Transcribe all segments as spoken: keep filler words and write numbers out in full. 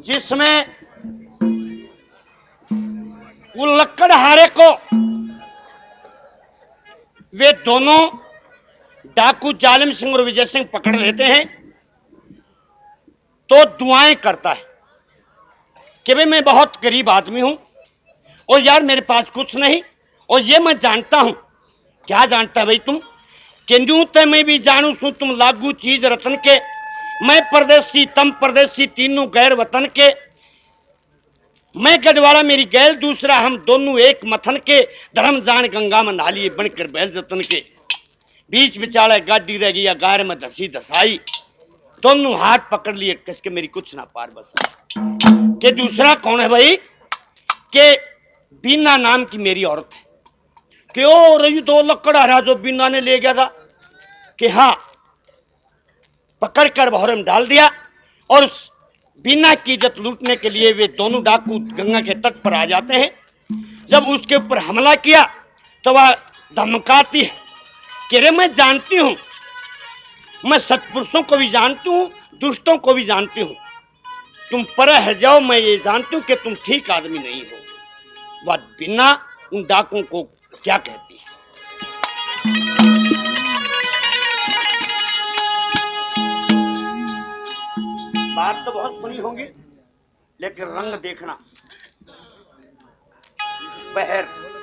जिसमें वो लकड़हारे को वे दोनों डाकू जालिम सिंह और विजय सिंह पकड़ लेते हैं तो दुआएं करता है कि भाई मैं बहुत गरीब आदमी हूं और यार मेरे पास कुछ नहीं, और ये मैं जानता हूं। क्या जानता है भाई तुम? कि यूं ते मैं भी जानू सू तुम लागू चीज रतन के, मैं परदेसी तम परदेसी तीनों गैर वतन के, मैं गढ़वाड़ा मेरी गैल दूसरा हम दोनों एक मथन के, धर्म जान गंगा में नालिए बनकर बैल जतन के, बीच बिचाले गाड़ी रह गई गार में धसी धसाई, दोनों हाथ पकड़ लिए कसके मेरी कुछ ना पार बस। के दूसरा कौन है भाई? के बीना नाम की मेरी औरत है। क्यों रही दो लकड़हारा जो बीना ने ले गया था? कि हाँ, पकड़ कर बहरे में डाल दिया और उस बीना की इज्जत लूटने के लिए वे दोनों डाकू गंगा के तट पर आ जाते हैं। जब उसके ऊपर हमला किया तो वह धमकाती है कि रे मैं जानती हूं, मैं सत्पुरुषों को भी जानती हूं, दुष्टों को भी जानती हूं, तुम पर है जाओ, मैं ये जानती हूं कि तुम ठीक आदमी नहीं हो। वह बिना उन डाकुओं को क्या कहती है? बात तो बहुत सुनी होंगी लेकिन रंग देखना। बहर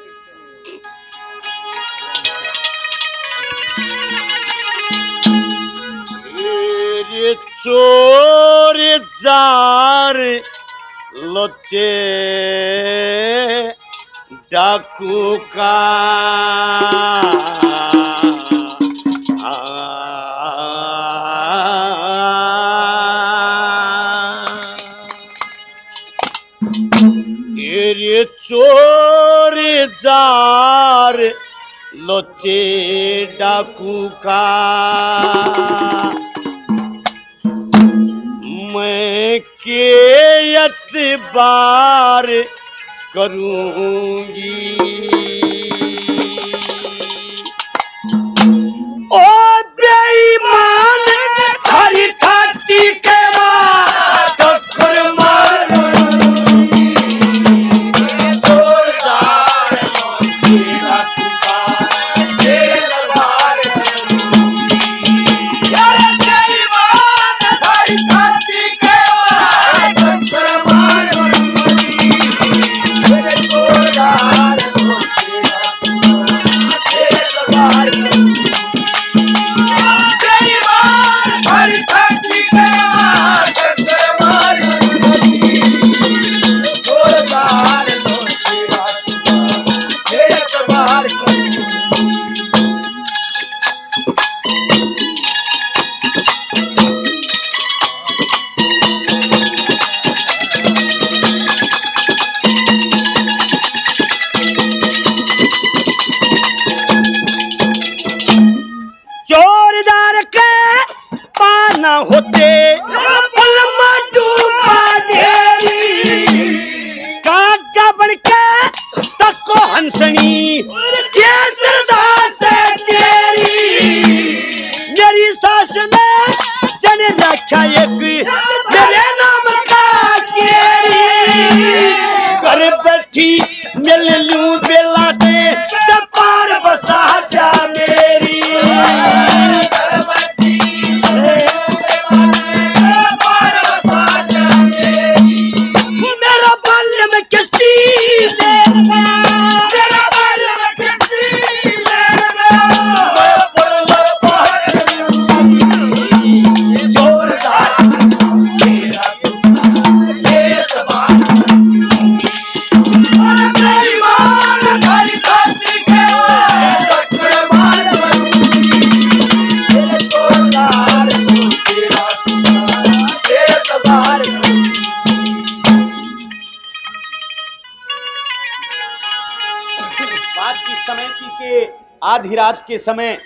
ये चोर जार लोचे डाकू का ये चोर जार लोचे डाकू का मैं के एतबार करूंगी। ओ बेईमान हरी छाती के मार टक्कर मारूंगी, जोरदार तेरा तुकार तेलवार करूंगी। अरे बेईमान हरी छाती के मार टक्कर मारूंगी, जोरदार तेरा तुकार तेलवार करूंगी। जोरदार के पाना होते पलमा डूबा देरी, काका बन के तको हंसनी केसरदार से तेरी। मेरी सास ने जन रखा एक मेरे नाम का केरी, घर बैठी मिल लूं बेला से पार बसा जा मेरी। आधी रात के समय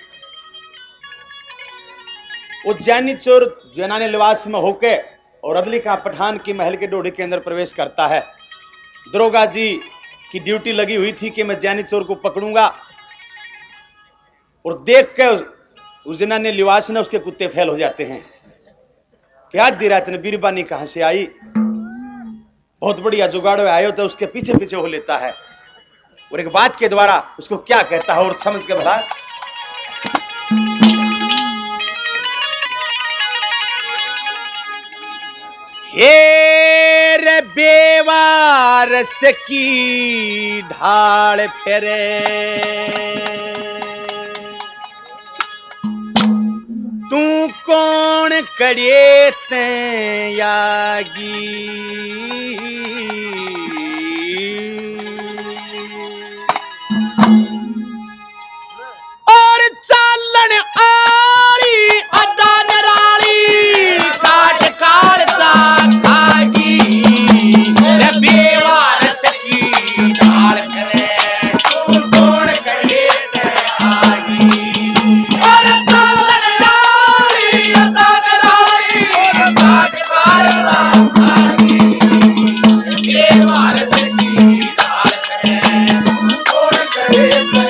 उज्जैनी चोर जनाने लिबास में होके और अदली का पठान की महल के डोढ़ी के अंदर प्रवेश करता है। दरोगा जी की ड्यूटी लगी हुई थी कि मैं जैनी चोर को पकड़ूंगा, और देख के उस जनाने लिबास ने उसके कुत्ते फैल हो जाते हैं। क्या दी रात ने बीरबानी कहां से आई? बहुत बढ़िया जुगाड़ में आयो तो उसके पीछे पीछे हो लेता है और एक बात के द्वारा उसको क्या कहता है और समझ के भला। हे रे बेवारस की ढाल फेरे, तू कौन कड़े ते यागी, और चालन आली अदा नराली काट काल चा खागी, रे बेवारस की ढाल करे तू कौन कड़े ते आगी, और चालन आली अदा नराली काट काल चा खागी, बेवारस की ढाल करे तू कौन कड़े ते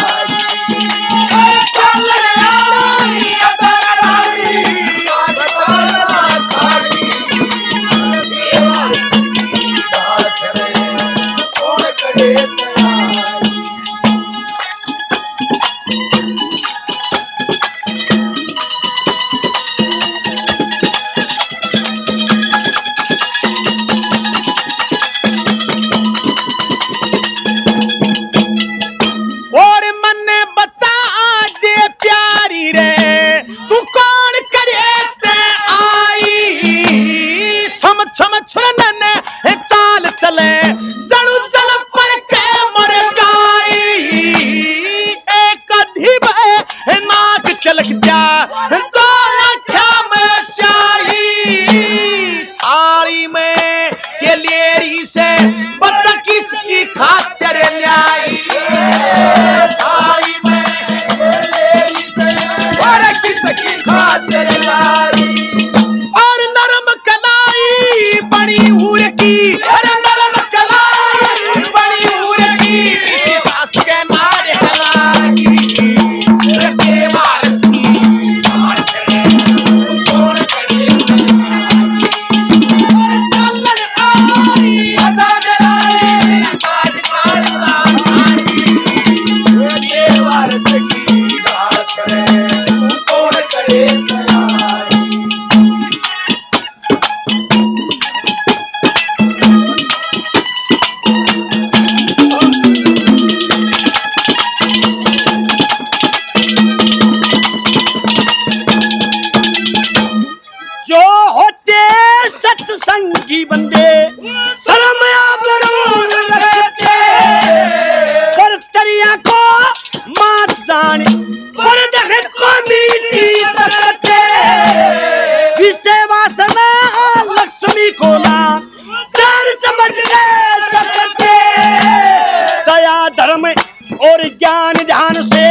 और ज्ञान ध्यान से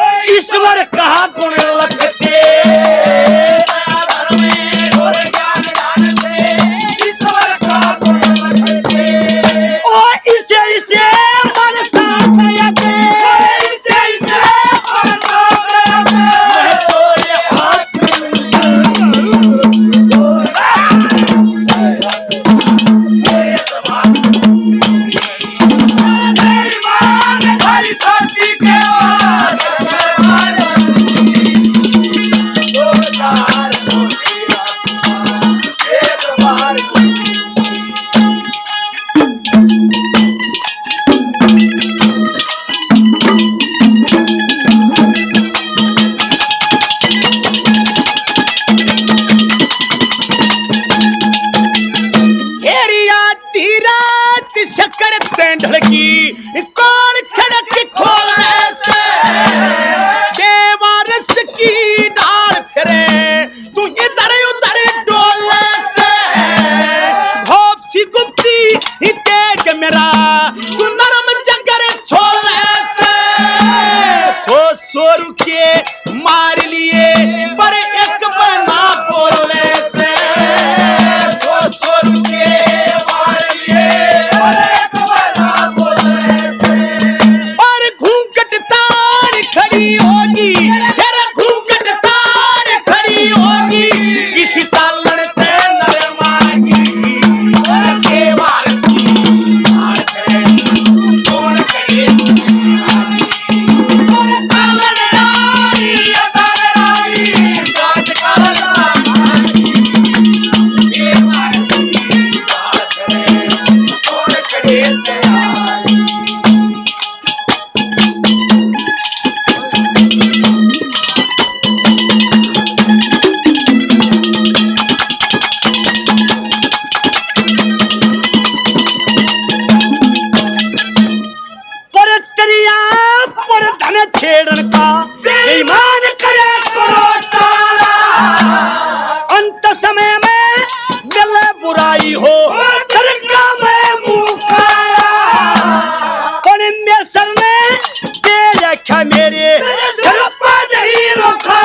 ईश्वर कहा गुण लगते, और ज्ञान ध्यान से ईश्वर कहा गुण लगते, और इसे इसे मन साथ यते, इसे इसे मन साथ यते, मैं तोरे हाथ कौन खड़क खोलने से बेवारस की ढाल फिरे, तू इधर उधर डोलने से घोप सी गुप्ती तेज मेरा, तू नरम जगर छोड़ने से सो सो रुके मार लिए पर एक बना बोलने से, सो सो रुके मार लिए पर एक बना बोलने सरका मैं मुंह खाया पण में सर ने दे रखा मेरे सर पर नहीं रोका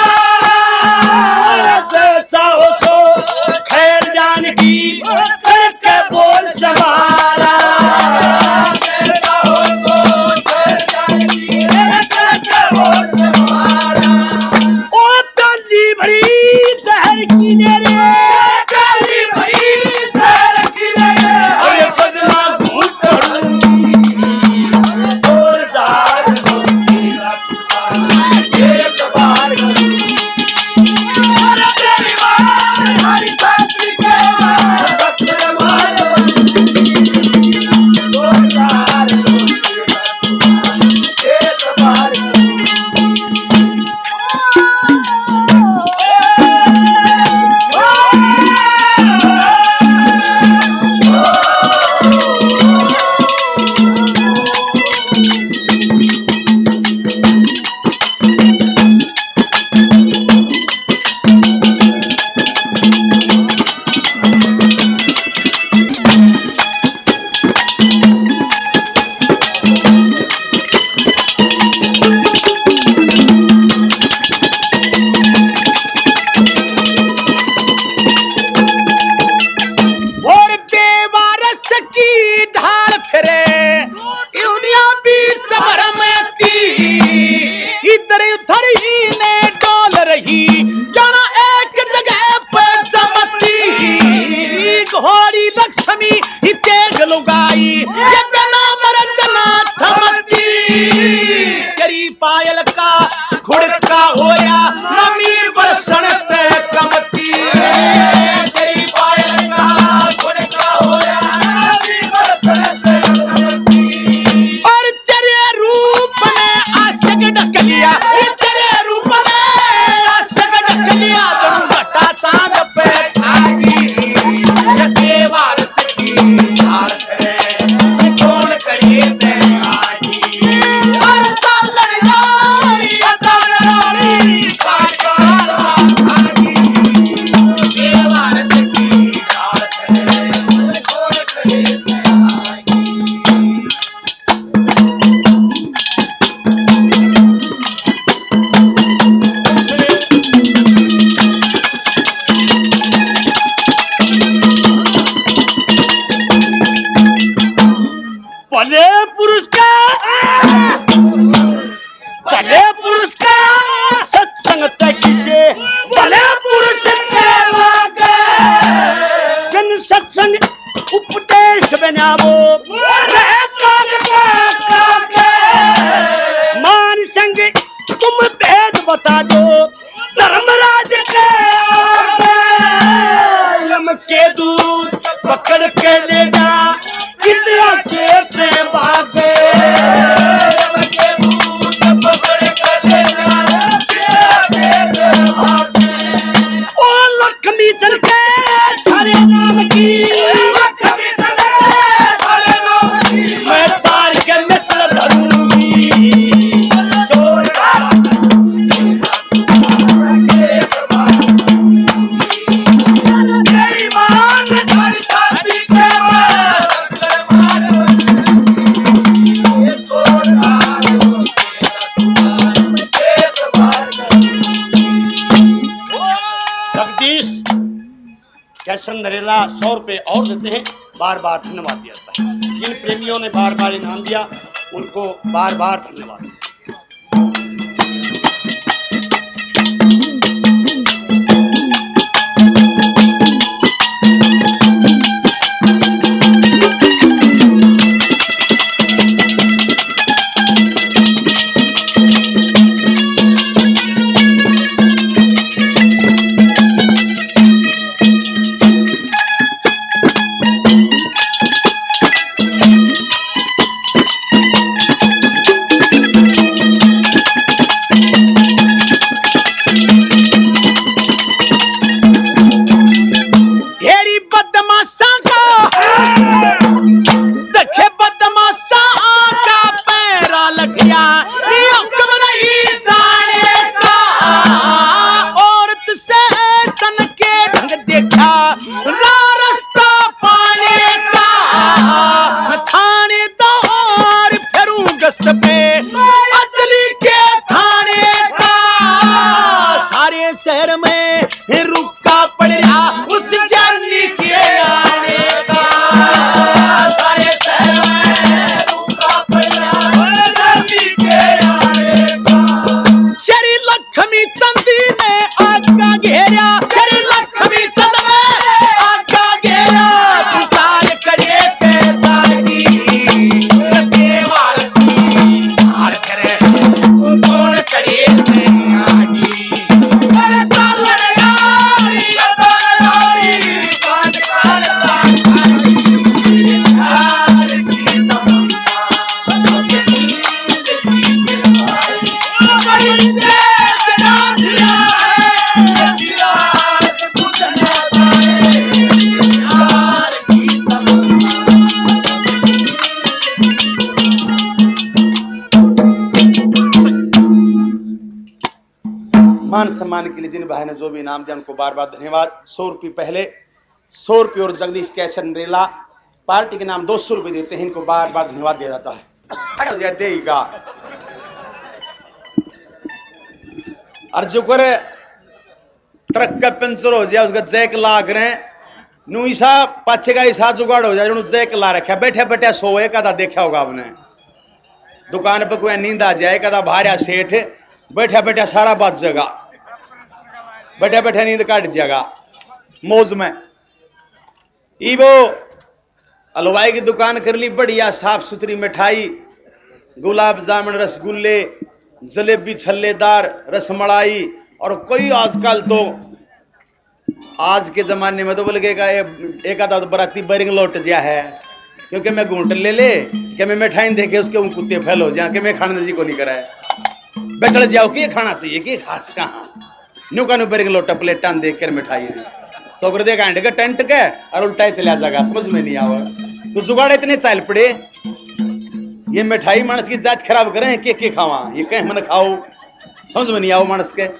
जैसा हो सो खैर जान की करके बोल सवारा जैसा हो सो खैर जान की करके बोल सवारा ओ ताली भरी जहर की मेरे ताली भरी जहर की मेरे अरे बदला घूट पड़ूंगी जोरदार होगी लगता ये कबार करूंगी अरे तेरी बात हमारी शास्त्री के सत्य मार जोरदार होगी लगता ये कबार और बेवारस की ढाल फिरे युनिया बीच भरमती इधर उधर ही ने डोल रही जाना एक जगह पर जमती घोड़ी लक्ष्मी ही तेज लुगाई ये बिना मरजना थमती तेरी पायल का घुड़का होया नमी बरसण ते कमती तेरी पायल का घुड़का होया नमी बरसण ते कमती और तेरे रूप में आशिक ढक लिया तेरे रूप में आशिक ढक लिया तुम घटा चांद पे छागी ये देवारस की ढाल करे कौन करिए ते आगी और चालन जानी अदान रानी काटकाल भागी देवारस की ढाल करे कौन करिए ते आगी भले पुरुष का भले पुरुष का सत्संग किसे भले पुरुष के लागे जन सत्संग उपदेश बनावो रहे काग काग कागे मान संग तुम भेद बता दो धर्मराज के आगे यम के दूत पकड़ के ले जा कितना कैसे भागे यम के दूत पकड़ के ले जा कितना कैसे भागे ओ लक्ष्मी चल के थारे नाम की लक्ष्मी चल के थारे नाम की मैं तार के मिसल धरूंगी जोरदार तेरी मान धर छाती के जगदीश कैसन नरेला सौ रुपए और देते हैं बार बार धन्यवाद दिया जाता है जिन प्रेमियों ने बार बार इनाम दिया उनको बार बार धन्यवाद। मान सम्मान के लिए जिन भाई ने जो भी इनाम दिया उनको बार बार धन्यवाद। सौ रुपये पहले, सौ रुपये और जगदीश कैसन रेला पार्टी के नाम दो सौ रुपये देते हैं, इनको बार बार धन्यवाद दिया जाता है। देगा और जो करे ट्रक का पंचर हो जाए उसका जैक लाग रहे नू ईसा पाछे का ईसा जुगाड़ हो जाए जो जैक ला रखा बैठे बैठे सोए का देखा होगा आपने। दुकान पे कोई नींद आ जाए कदा भार्या सेठ बैठा बैठा सारा बात जगा बैठा बैठा नींद काट जाएगा मौज में। ई वो हलवाई की दुकान कर ली बढ़िया साफ सुथरी मिठाई, गुलाब जामुन, रसगुल्ले, जलेबी, छल्लेदार, रसमलाई और कोई आजकल तो आज के जमाने में तो बोल गए एक आधा तो बराती बैरिंग लौट गया है क्योंकि मैं घूंट ले ले कि मैं मिठाई देखे उसके उन कुत्ते फैल हो जाए कि मैं खाने जी को नहीं कराए बेचड़ जाओ कि खाना चाहिए कि खास कहाँ न्यू का न्यू बैरिंग लोटा प्लेटा देख कर मिठाई तो कर देगा का टेंट के और उल्टा ही चला जाएगा समझ में नहीं आवा। तो जुगाड़ इतने चाल पड़े ये मिठाई मानस की जात खराब करें के के खावा ये कह मन खाओ समझ में नहीं आओ मानस के।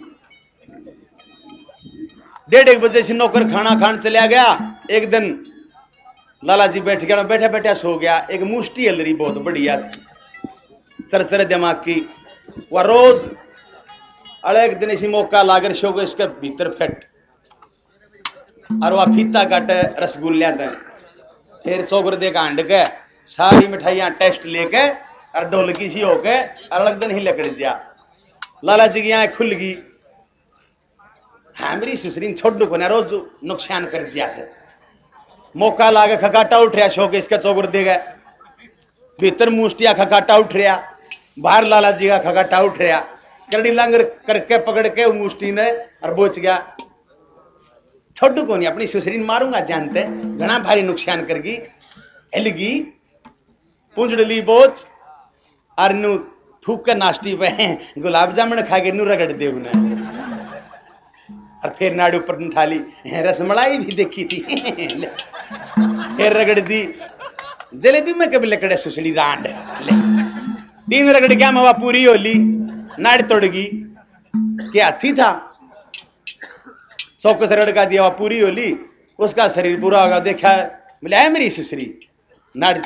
डेढ़ एक बजे से नौकर खाना खान चला गया। एक दिन लाला जी बैठ गया बैठा बैठा सो गया। एक मुष्टि हलरी बहुत बढ़िया चरचरे दिमाग की वह रोज अड़े एक दिन इसी मौका लाकर शो को इसके भीतर फेट और वह फीता काटे रसगुल्ले दें फिर चौकर दे का अंड के सारी मिठाइयां टेस्ट लेके और ढोलकी सी होके और अलग दिन ही लकड़ जा। लाला जी की आंख खुल गई। हाँ मेरी सुसरी छोड़ को ना रोज नुकसान कर दिया है। मौका लागे खकाटा उठ रहा शो के इसका चौकर दे गए भीतर मुष्टिया खकाटा उठ रहा बाहर लाला जी का खकाटा उठ रहा करड़ी लंगर करके पकड़ के मुष्टि ने और बोच गया। छोटू को नहीं अपनी सुसरी मारूंगा जानते घना भारी नुकसान करगी हिलगी पूंजड़ी बोच और नू थूक कर नाश्ती पे गुलाब जामुन खा के नू रगड़ दे उन्हें और फिर नाड़ू पर उठा ली रसमलाई भी देखी थी फिर रगड़ दी जलेबी में कभी लकड़े सुसड़ी रांड ले तीन रगड़ क्या मवा पूरी होली नाड़ तोड़गी क्या थी था चौक से रड़का दिया हुआ पूरी होली उसका शरीर पूरा होगा। देखा बोले है मेरी सुसरी नाड़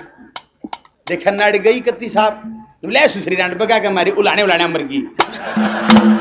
देखा नाड़ गई कत्ती साहब बोले सुसरी नाड़ बगा के मारी उलाने उलाने मर गई।